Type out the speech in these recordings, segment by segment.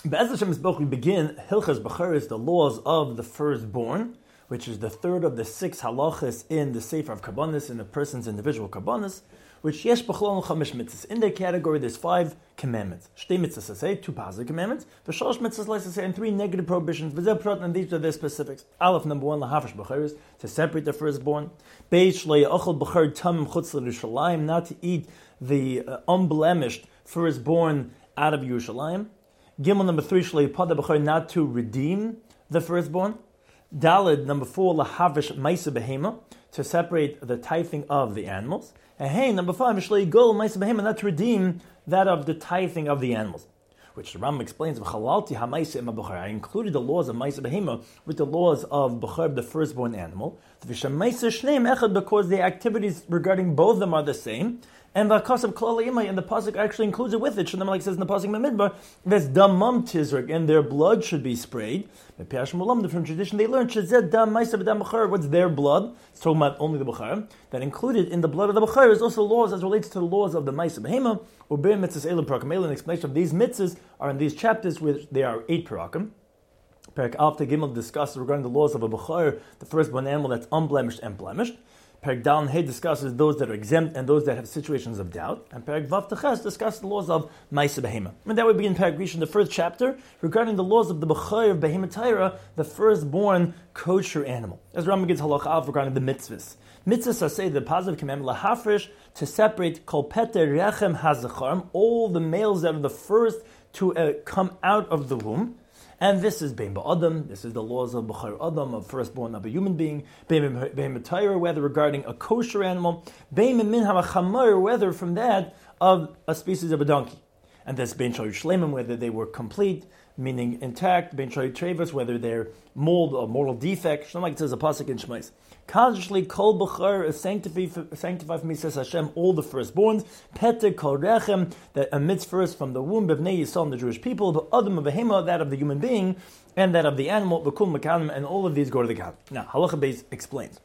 Be'ez Hashem Yisboch, we begin Hilchas Bechoros, the laws of the firstborn, which is the third of the 6 halachas in the Sefer of Karbanis, in a person's individual Karbanis, which yesh b'chlon chamish mitzvahs. In their category, there's 5 commandments. Shtei mitzvahs, I say, 2 positive commandments. V'shalosh mitzvahs, like I say, and 3 negative prohibitions. V'zeh prat, and these are their specifics. Aleph, number 1, lahafish b'choros, to separate the firstborn. Beis shlei ochel b'chor tamim chutz l'Yerushalayim, not to eat the unblemished firstborn out of Yerushalayim. Gimel, number 3, shlei pada b'chor, not to redeem the firstborn. Daled, number 4, lahavish ma'isa behema, to separate the tithing of the animals. And hey, number 5, shlei gol ma'isa behema, not to redeem that of the tithing of the animals. Which the Rambam explains, v'chalalti ha'ma'isa ima b'chor. I included the laws of ma'isa behema with the laws of b'chor, the firstborn animal. V'shem ma'isa shneim echad, because the activities regarding both of them are the same. And the Kasav Klal Imay, and the pasuk actually includes it with it. Shnei like says in the pasuk Memidbar, there's damam tizrak, and their blood should be sprayed. From tradition they learned shezed dam ma'isa b'dam b'chor. What's their blood? It's talking about only the b'chor. That included in the blood of the b'chor is also laws as relates to the laws of the ma'isa behema. Uber mitzvahs elam parakim. An explanation of these mitzvahs are in these chapters, which there are 8 parakim. Perak Alf to Gimel discusses regarding the laws of a b'chor, the firstborn animal that's unblemished and blemished. Perak Dal and Hey discusses those that are exempt and those that have situations of doubt. And Perak Vav Teches discusses the laws of Ma'aseh Behema. And that would begin Perak Rishon, the first chapter, regarding the laws of the B'chor of Behema Taira, the firstborn kosher animal. As Rambam gets halacha alf regarding the mitzvahs. Mitzvahs are say the positive commandment, lahafresh, to separate kol peter rechem hazacharm, all the males that are the first to come out of the womb. And this is Bein Ba'adam, this is the laws of B'chor Adam, of firstborn of a human being, Bein B'Tayra, whether regarding a kosher animal, Bein Min HaChamar, whether from that of a species of a donkey. And this Bein Shal Shleimim, whether they were complete, meaning intact, Bein Shal Trevis, whether they're mold or mortal defect. Like it says a pasuk in Shmais. Kajshli kol b'chor is sanctified for me, says Hashem, all the firstborns. Pete kol rechem, that emits first from the womb of Bnei Yisrael, the Jewish people, but Adam of Behema, that of the human being, and that of the animal, v'kul mekanim, and all of these go to the God. Now, Halacha Beis explains.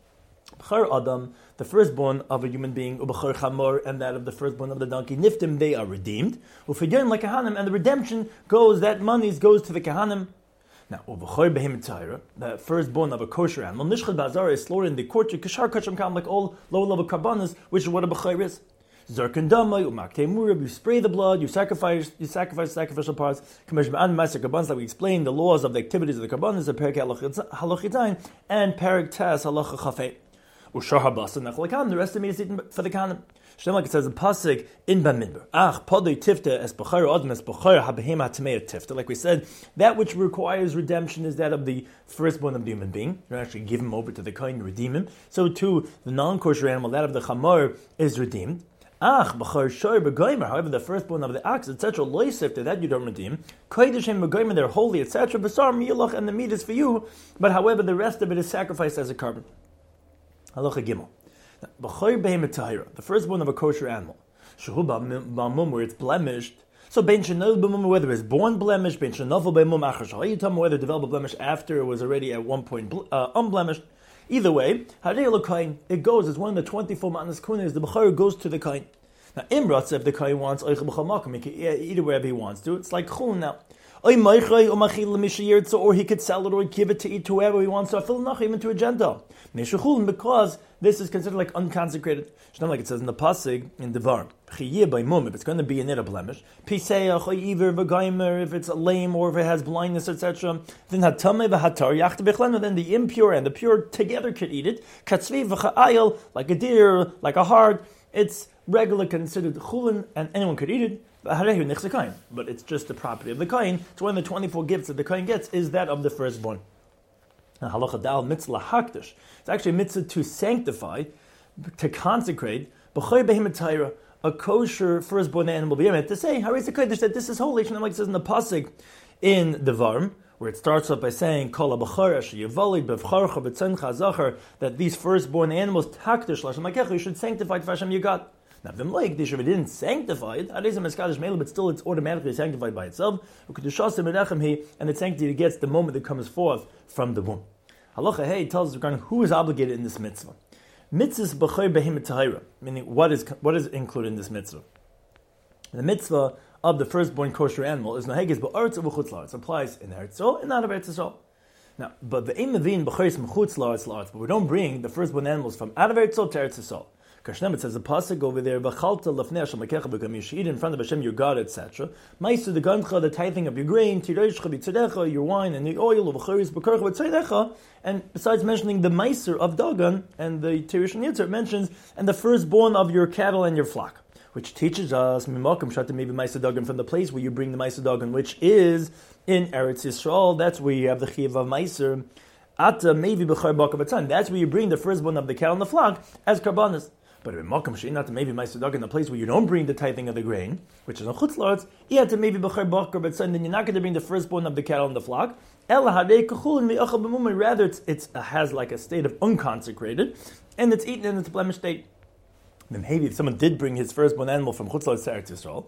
B'chor Adam, the firstborn of a human being, u'b'chor chamor, and that of the firstborn of the donkey, niftim, they are redeemed. U'fidyon like kahanim, and the redemption goes, that money goes to the kahanim. Now, the firstborn of a kosher animal, Nishchad Ba'azara is slaughtered in the courtyard, Kashar Kacham Kam, like all lower-level karbanas, which is what a b'chor is. Zarkan Damai, Umaktei Murab, you spray the blood, you sacrifice sacrificial parts, Kamash Ba'an Master Karbanas, like we explained the laws of the activities of the karbanas, the Perik Halachitain, and Perik Tas Halacha Chafei. Ushar Habas, and the rest of me is eaten for the kanim. Like it says in pasuk in Bamidbar. Podei tifta es b'chor adam es b'chor habehema tamei tifta. Like we said, that which requires redemption is that of the firstborn of the human being. You actually give him over to the kohen to redeem him. So too, the non-kosher animal, that of the chamor, is redeemed. B'chor shor b'goymer. However, the firstborn of the ox, etc., loisifta, that you don't redeem. Koydeshem b'goymer, they're holy, etc. B'sar miyulach, and the meat is for you. But however, the rest of it is sacrificed as a carbon. Halacha Gimel. B'chor behema tahira, the firstborn of a kosher animal, shehu b'mum, where it's blemished. So bein shenol b'mum, whether it's born blemished, bein shenovel b'mum achar shahayitam, whether it developed a blemish after it was already at one point unblemished. Either way, harei l'kain, it goes as one of the 24 matnas kunas. The b'chor goes to the kain. Now imratz, if the kain wants oichel b'chol makom, he can eat it wherever he wants to. It's like chulin now. Or he could sell it or give it to eat to whoever he wants to, even to a Gentile. Because this is considered like unconsecrated. Like it says in the pasuk in Devar. If it's going to be in it a blemish, if it's lame or if it has blindness, etc., then the impure and the pure together could eat it. Like a deer, like a hart, it's regular considered chulin, and anyone could eat it. But it's just the property of the kohen. It's one of the 24 gifts that the kohen gets is that of the firstborn. Now, halacha dal mitzvah hakdash. It's actually a mitzvah to sanctify, to consecrate b'chor behema taira, a kosher firstborn animal. To say haris a kodesh, that this is holy. Like it says in the pasuk in the Varm, where it starts off by saying kol b'chor asher yivalid b'vcharcha b'tzencha zachar, that these firstborn animals takdash l'Hashem lakecha, you should sanctify to Hashem your God. Now, if the didn't sanctify it, but still it's automatically sanctified by itself, and the sanctity it gets the moment it comes forth from the womb. Halacha Hey tells us regarding who is obligated in this mitzvah. Mitzvahs b'chor behema tahira, meaning what is included in this mitzvah. The mitzvah of the firstborn kosher animal is Nahegis Ba'aretz of Chutz La'aretz. It applies in Eretz Yisrael and not of Eretz Yisrael. Now, but the Ein Mevin B'Chayis M'Chutz La'aretz La'aretz, but we don't bring the firstborn animals from out of Eretz Yisrael to Eretz Yisrael. Kashnem, it says the pasuk over there, V'chalta lefnei Hashem lekecha b'gam, you should eat in front of Hashem your God, etc. Ma'aser the gancha, the tithing of your grain, tireishcha v'tzedecha, your wine and the oil of v'charis b'karcha v'tzedecha, and besides mentioning the ma'aser of Dagan and the Tirish and Yitzhak, it mentions and the firstborn of your cattle and your flock, which teaches us mimakom shata maybe ma'aser Dagan from the place where you bring the ma'aser Dagan, which is in Eretz Yisrael. That's where you have the chiyuv of ma'aser. Ata maybe b'char b'akav. That's where you bring the firstborn of the cattle and the flock as karbanos. But in Malkam She'inat maybe Ma'aser Dagan, in the place where you don't bring the tithing of the grain, which is on Chutz La'aretz, to maybe B'char Bakar, but then you're not going to bring the firstborn of the cattle and the flock. Rather, it has like a state of unconsecrated, and it's eaten in its blemished state. Then maybe if someone did bring his firstborn animal from Chutz La'aretz to Eretz Yisrael,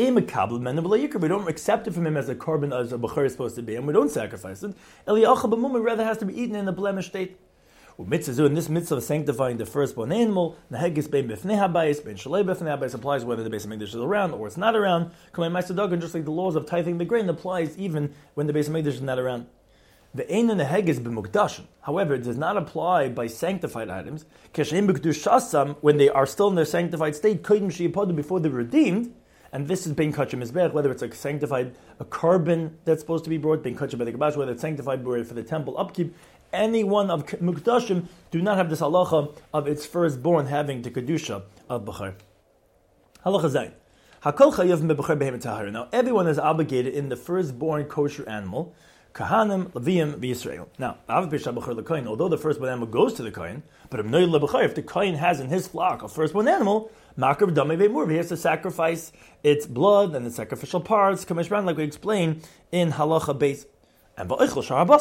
we don't accept it from him as a carbon as a B'char is supposed to be, and we don't sacrifice it. Rather has to be eaten in a blemished state. In this mitzvah of sanctifying the firstborn animal, Nahegis bein b'fnei habayis, bein shalei b'fnei habayis applies whether the Beis HaMikdash is around or it's not around. Kamei Ma'aser Dagan, just like the laws of tithing the grain applies even when the Beis HaMikdash is not around. The ein Nahegis b'mukdashim, however, it does not apply by sanctified items. Kesheim b'kedushasam, when they are still in their sanctified state, kodim sheyipodu, before they're redeemed. And this is bein kachim mizbech, whether it's a carbon that's supposed to be brought, bein kachim by the kabash, whether it's sanctified for the temple upkeep. Any one of Mukdashim do not have this halacha of its firstborn having the kedusha of B'char. Halacha Zayin. Hakol chayav me'b'char behemet tahara. Now, everyone is obligated in the firstborn kosher animal, Kahanim, Leviim, v'Yisrael. Now, although the firstborn animal goes to the Kohen, but if the Kohen has in his flock a firstborn animal, Makar Dami Ve'mur, he has to sacrifice its blood and the sacrificial parts, Kameshran, like we explained in Halacha Beis. And he'll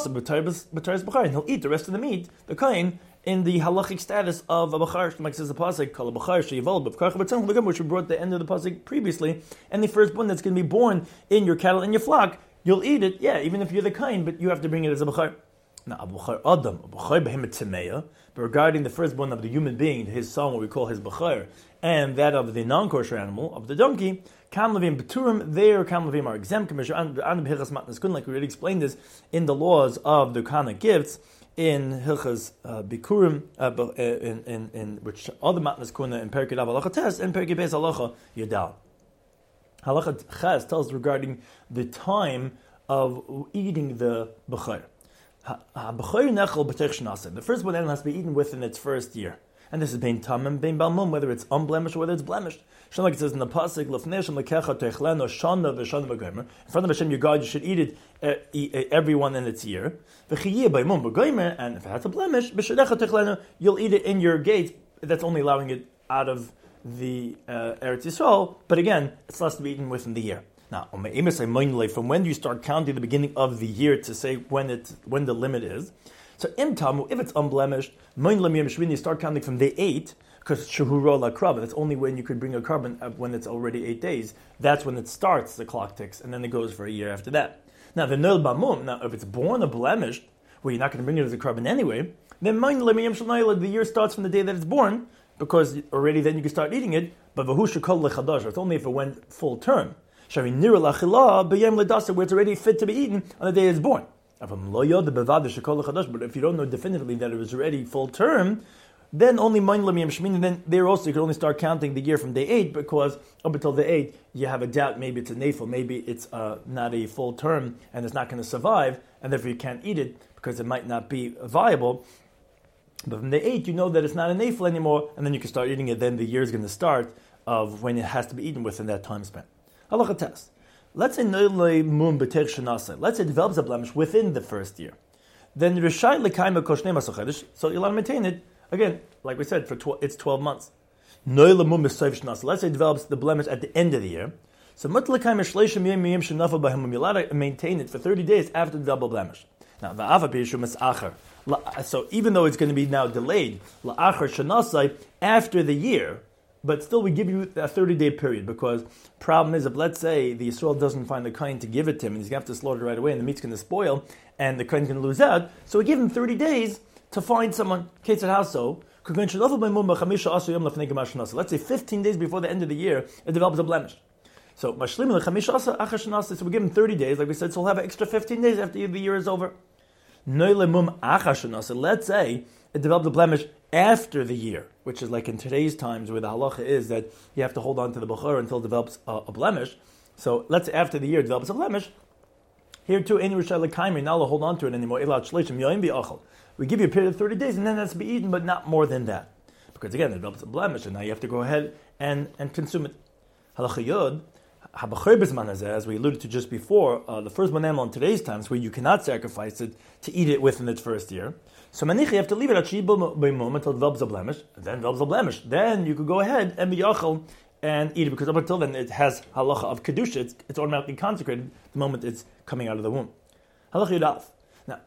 eat the rest of the meat, the kain, in the halachic status of a b'char. Like says the pasuk, "Kol b'char sheyivoled b'kach b'tzon," which we brought the end of the pasuk previously. And the firstborn that's going to be born in your cattle and your flock, you'll eat it. Yeah, even if you're the kain, but you have to bring it as a b'char. Now, a b'char adam, a b'char behemet tzemeya. But regarding the firstborn of the human being, his son, what we call his b'char, and that of the non-kosher animal, of the donkey, Kam Levim B'turim, there Kam Levim are exempt, like we already explained this in the laws of the Kana gifts, in Hilchas Bikurim, in which other Matnas Kuna, in Perkei Av Halacha Tes, and Perkei Beis Halacha Yadal. Halacha Ches tells regarding the time of eating the B'char. The firstborn animal has to be eaten within its first year. And this is bein tamim, bein balmum, whether it's unblemished or whether it's blemished. Like it says in the pasuk, "Lefnei Hashem lekecha techleno shana v'shana v'gomer." In front of Hashem, your God, you should eat it, everyone in its year. V'chiyeh b'imum v'gomer, and if it has a blemish, b'shadecha techleno, you'll eat it in your gate. That's only allowing it out of the Eretz Yisrael. But again, it's less to be eaten within the year. Now, from when do you start counting the beginning of the year to say when the limit is? So imtamu, if it's unblemished, you start counting from day 8, because shehuro lakrava, that's only when you could bring a carbon when it's already 8 days. That's when it starts, the clock ticks, and then it goes for a year after that. Now, the nil bamum, now if it's born or blemished, well, you're not going to bring it as a carbon anyway, then the year starts from the day that it's born, because already then you can start eating it, but it's only if it went full term. Where it's already fit to be eaten on the day it's born. But if you don't know definitively that it was already full term, then only then there also you can only start counting the year from day 8, because up until day 8 you have a doubt, maybe it's a nafel, maybe it's not a full term and it's not going to survive, and therefore you can't eat it because it might not be viable. But from day 8 you know that it's not a nafel anymore, and then you can start eating it. Then the year is going to start of when it has to be eaten within that time span. Halacha test. Let's say let's say it develops a blemish within the first year. Then so you'll allowed to maintain it, again, like we said, it's 12 months. Let's say it develops the blemish at the end of the year. So you're allowed to maintain it for 30 days after the double blemish. Now, so even though it's going to be now delayed, after the year, but still we give you a 30-day period, because problem is, if let's say the Yisrael doesn't find the kohen to give it to him, and he's going to have to slaughter right away, and the meat's going to spoil, and the kohen's going to lose out, so we give him 30 days to find someone. Let's say 15 days before the end of the year, it develops a blemish. So mashlim lechamisha achar shenasa. So we give him 30 days, like we said. So he'll have an extra 15 days after the year is over. Noilemum achar shenasa. Let's say it developed a blemish after the year, which is like in today's times where the halacha is that you have to hold on to the bechor until it develops a blemish. So let's say after the year it develops a blemish. Here too, any rishayla kaimer, now hold on to it anymore. We give you a period of 30 days, and then that's to be eaten, but not more than that. Because again, it develops a blemish, and now you have to go ahead and consume it. Halacha yod, habachor bezman hazeh, as we alluded to just before, the firstborn animal in today's times, where you cannot sacrifice it to eat it within its first year. So manichi, you have to leave it at shibul b'mum until it develops a blemish, and then develops a blemish. Then you could go ahead and be yachal and eat it, because up until then it has halacha of kedusha, it's automatically consecrated the moment it's coming out of the womb. Halacha yod alef. Now,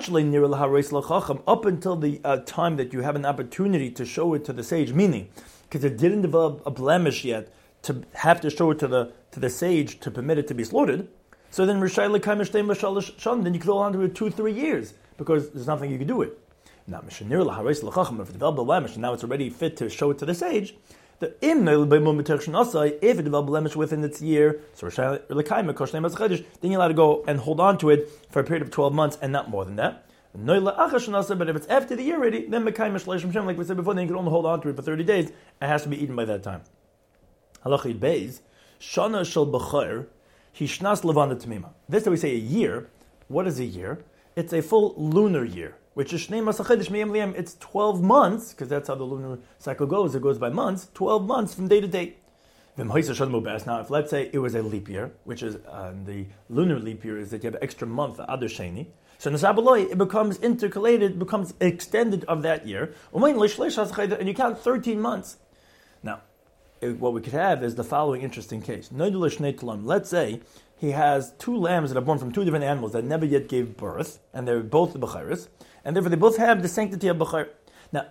up until the time that you have an opportunity to show it to the sage, meaning because it didn't develop a blemish yet, to have to show it to the sage to permit it to be slaughtered, so then then you could hold on to it 2-3 years because there's nothing you can do with it. Now, if it developed a blemish and now it's already fit to show it to the sage, if it developed blemish within its year, so then you're allowed to go and hold on to it for a period of 12 months and not more than that. But if it's after the year already, then like we said before, then you can only hold on to it for 30 days. It has to be eaten by that time. Halachid Beis, Shana Shel B'chor, Hishnas Levana Tamima. This that we say a year. What is a year? It's a full lunar year, which is Shnei Masachedish Miyam Liyam. It's 12 months, because that's how the lunar cycle goes. It goes by months, 12 months from day to day. Now, if let's say it was a leap year, which is the lunar leap year is that you have an extra month, Adar Sheni. So in the Sabaloi, it becomes intercalated, becomes extended of that year. And you count 13 months. Now, what we could have is the following interesting case. Let's say he has 2 lambs that are born from 2 different animals that never yet gave birth, and they're both the Bechiris, and therefore they both have the sanctity of Bechir. Now,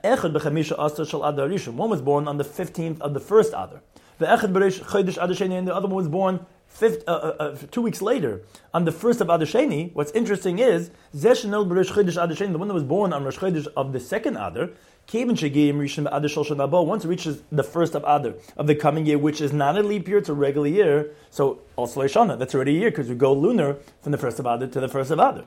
one was born on the 15th of the first Adar. And the other one was born 2 weeks later, on the 1st of Adar Sheni. What's interesting is, the one that was born on Rosh Chodesh of the second Adar, once it reaches the 1st of Adar of the coming year, which is not a leap year, it's a regular year, so also Leishana, that's already a year, because we go lunar from the 1st of Adar to the 1st of Adar.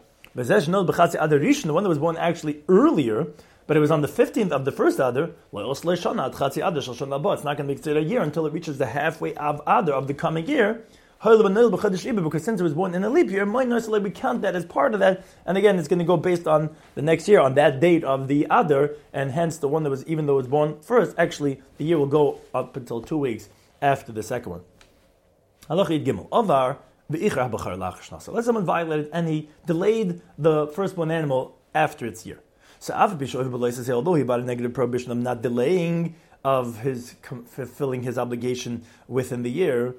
The one that was born actually earlier, but it was on the 15th of the first Adar, it's not going to be considered a year until it reaches the halfway of Adar of the coming year, because since it was born in a leap year, we count that as part of that, and again, it's going to go based on the next year, on that date of the Adar, and hence the one that was, even though it was born first, actually, the year will go up until 2 weeks after the second one. Halachid Gimel. Avar v'ichra b'char la'achar. Let's say someone violated, and he delayed the firstborn animal after its year. So although he bought a negative prohibition of not delaying of his fulfilling his obligation within the year,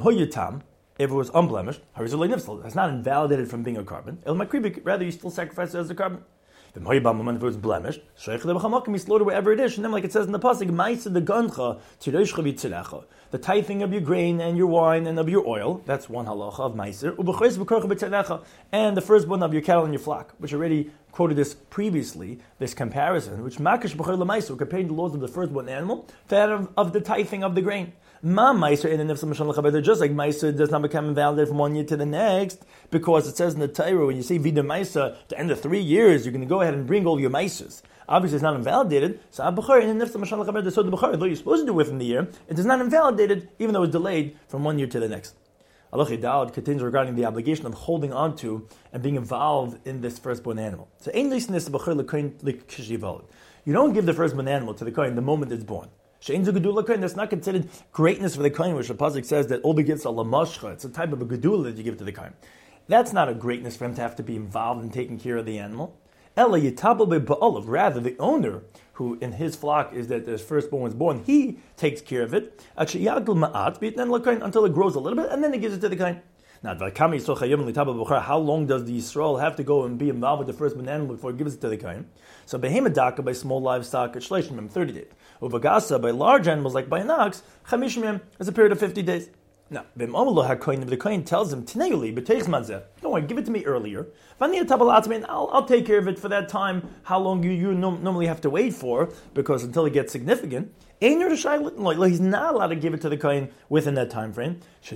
if it was unblemished, it's not invalidated from being a carbon. Rather, you still sacrifice it as a carbon. If it was blemished, he slaughtered wherever it is. And then, like it says in the pasuk, the tithing of your grain and your wine and of your oil, that's one halacha of meiser. And the firstborn of your cattle and your flock, which already quoted this previously, this comparison, which makish b'chor l'meiser, comparing the laws of the firstborn animal to that of the tithing of the grain. Ma meiser in the nefsa, just like meiser does not become invalidated from one year to the next, because it says in the Torah, when you say vida meiser, to end of 3 years, you're going to go ahead and bring all your meisers. Obviously, it's not invalidated. So the b'chor, though you're supposed to do within the year, it is not invalidated, even though it's delayed from 1 year to the next. Allah Dawud continues regarding the obligation of holding on to and being involved in this firstborn animal. So, you don't give the firstborn animal to the kohen the moment it's born. That's not considered greatness for the kohen, which the pasuk says that all the gifts are lamashcha. It's a type of a gedula that you give to the kohen. That's not a greatness for him to have to be involved in taking care of the animal. Rather, the owner, who in his flock is that his firstborn was born, he takes care of it until it grows a little bit, and then he gives it to the kohen. Now, how long does the Yisrael have to go and be involved with the firstborn animal before he gives it to the kohen? So, behemoth by small livestock, it's 30 days. Uvagasa by large animals like by an ox, 50 days. Now, if the kohen tells him, don't worry, give it to me earlier. I'll take care of it for that time, how long you normally have to wait for, because until it gets significant, he's not allowed to give it to the kohen within that time frame.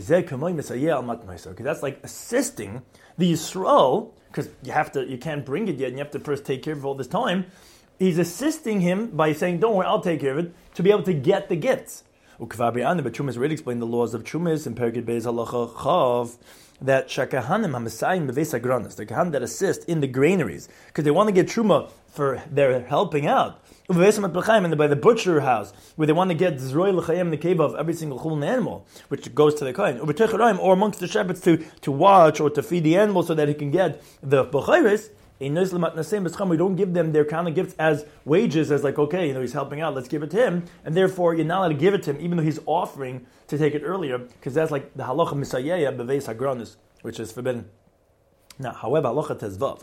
Okay, that's like assisting the Yisrael, because you can't bring it yet, and you have to first take care of it all this time. He's assisting him by saying, don't worry, I'll take care of it, to be able to get the gifts. But Chumas already explained the laws of Chumas in Perkid Beis Halacha Chav, that Shakahanim HaMesayim Beves HaGranos, the Kahanim that assist in the granaries, because they want to get Truma for their helping out. And by the butcher house, where they want to get Zroy L'Chayim, the cave of every single chulun animal, which goes to the Kohen. Or amongst the shepherds to watch or to feed the animal so that he can get the B'chayris. We don't give them their kind of gifts as wages, as like, okay, he's helping out, let's give it to him. And therefore, you're not allowed to give it to him, even though he's offering to take it earlier, because that's like the halacha misayeya beveis hagranis, which is forbidden. Now, however, halacha tezvav.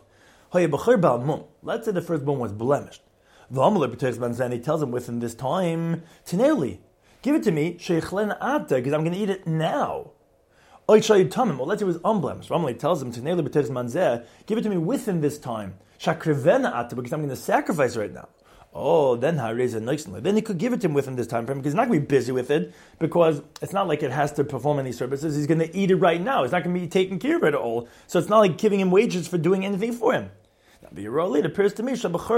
Let's say the firstborn was blemished. And he tells him within this time, Tineli, give it to me, because I'm going to eat it now. Well, let's say it was unblemished. Ramali tells him, give it to me within this time. Because I'm going to sacrifice right now. Oh, then then he could give it to him within this time frame, because he's not going to be busy with it, because it's not like it has to perform any services. He's going to eat it right now. He's not going to be taking care of it at all. So it's not like giving him wages for doing anything for him. It appears to me,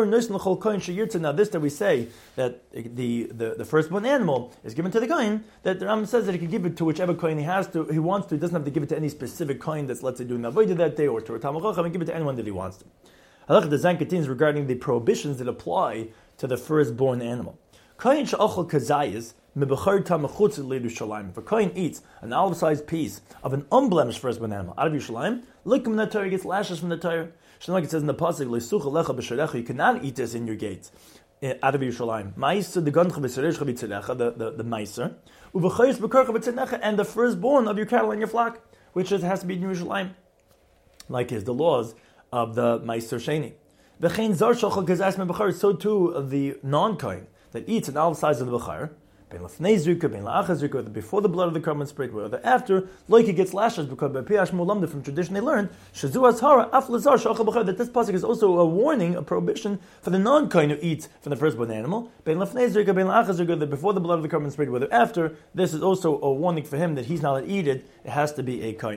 now this that we say, that the firstborn animal is given to the kohen, that the Rambam says that he can give it to whichever kohen he wants to. He doesn't have to give it to any specific kohen that's, let's say, doing avodah that day, or to a Talmid Chacham, and give it to anyone that he wants to. Halakha Design continues regarding the prohibitions that apply to the firstborn animal. Kohen she'achal kazayis mebechar tam mechutz leYerushalayim. If a kohen eats an olive-sized piece of an unblemished firstborn animal out of Yerushalayim, look from the Torah, he gets lashes from the Torah. Like it says in the pasuk, "Leisucha lecha b'sharecha," you cannot eat this in your gates out of Yerushalayim. Ma'aser the gancha b'sarecha b'tzerecha, the ma'aser, uv'chayis b'karcha b'tzerecha, and the firstborn of your cattle and your flock, which has to be in Yerushalayim, like is the laws of the ma'aser sheni. V'chein zar shachal kazas me'b'char, so too of the non-kohen that eats an olive size of the b'char. Before the blood of the carbon sprinkled, whether after, like he gets lashes, because by Piyash Mulamda from tradition they learned that this pasuk is also a warning, a prohibition for the non-kohen who eats from the firstborn animal. Before the blood of the carbon sprinkled, whether after, this is also a warning for him that he's not allowed to eat it. It has to be a kohen.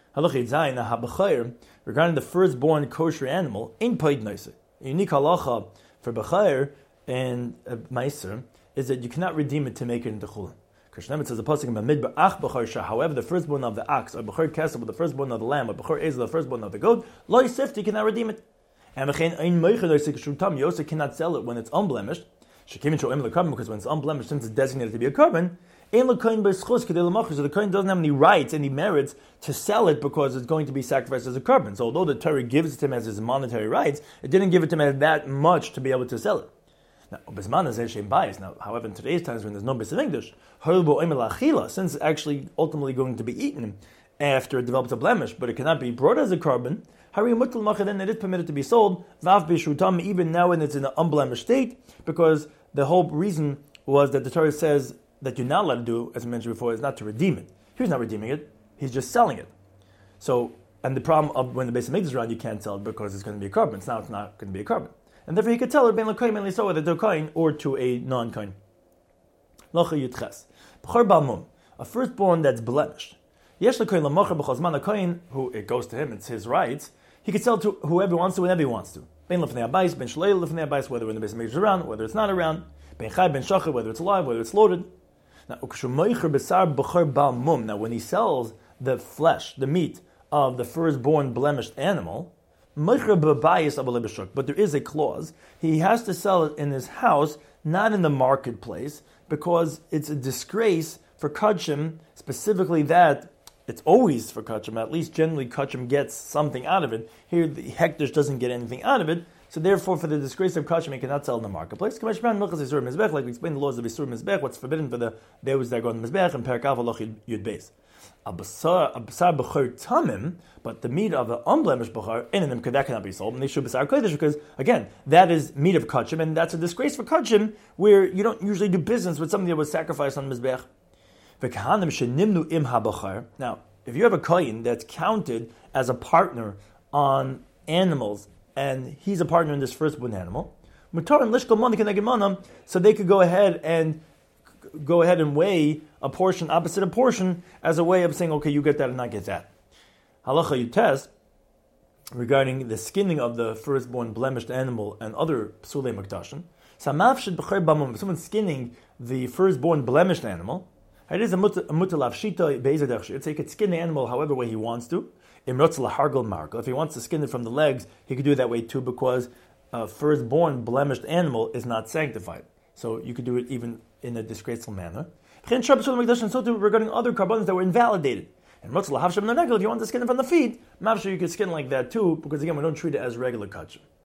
Regarding the firstborn kosher animal, in Paid Noise, a unique halacha for B'chair and Meiser is that you cannot redeem it to make it into chulin. Krishna says the pasuk in Bamidbar ach b'char shah. However, the firstborn of the ox, or b'char kesef, the firstborn of the lamb, or b'char ezel, the firstborn of the goat, lo yisifti, you cannot redeem it. And you also cannot sell it when it's unblemished. Because when it's unblemished, since it's designated to be a carbon, so the kohen doesn't have any rights, any merits to sell it because it's going to be sacrificed as a carbon. So although the Torah gives it to him as his monetary rights, it didn't give it to him as that much to be able to sell it. Now, however, in today's times when there's no base of English, since it's actually ultimately going to be eaten after it develops a blemish, but it cannot be brought as a carbon, then it is permitted to be sold, even now when it's in an unblemished state, because the whole reason was that the Torah says that you're not allowed to do, as I mentioned before, is not to redeem it. He's not redeeming it, he's just selling it. So, and the problem of when the base of English is around, you can't sell it because it's going to be a carbon. Now it's not going to be a carbon. And therefore he could tell it mainly so whether to a kohen or to a non-kohen. A firstborn that's blemished. A kohen who it goes to him, it's his rights. He could sell to whoever wants to, whenever he wants to. Whether in the base is around, whether it's not around. Whether it's alive, whether it's loaded. Now when he sells the flesh, the meat of the firstborn blemished animal, but there is a clause. He has to sell it in his house, not in the marketplace, because it's a disgrace for Kachim, specifically that it's always for Kachim. At least generally Kachim gets something out of it. Here the Hekdesh doesn't get anything out of it. So therefore, for the disgrace of Kachim, he cannot sell in the marketplace. Like we explained the laws of Isur Mizbech, what's forbidden for the those that go on the Mizbech, and Perek Av Halach Yud Beis. A basar b'char tamim, but the meat of the unblemished b'char, that cannot be sold. And they should basar kodesh because again, that is meat of kachim, and that's a disgrace for kachim, where you don't usually do business with something that was sacrificed on the mizbech. Now, if you have a kohen that's counted as a partner on animals, and he's a partner in this firstborn animal, so they could go ahead and weigh a portion opposite a portion as a way of saying, okay, you get that and I get that. Halacha Yutes, regarding the skinning of the firstborn blemished animal and other psulei makdashim. If someone's skinning the firstborn blemished animal, it is a mutalav shita be'ezadach. So he could skin the animal however way he wants to. If he wants to skin it from the legs, he could do it that way too, because a firstborn blemished animal is not sanctified. So you could do it even in a disgraceful manner. And so too regarding other karbanos that were invalidated. And if you want to skin it from the feet, you can skin like that too, because again, we don't treat it as regular kachim.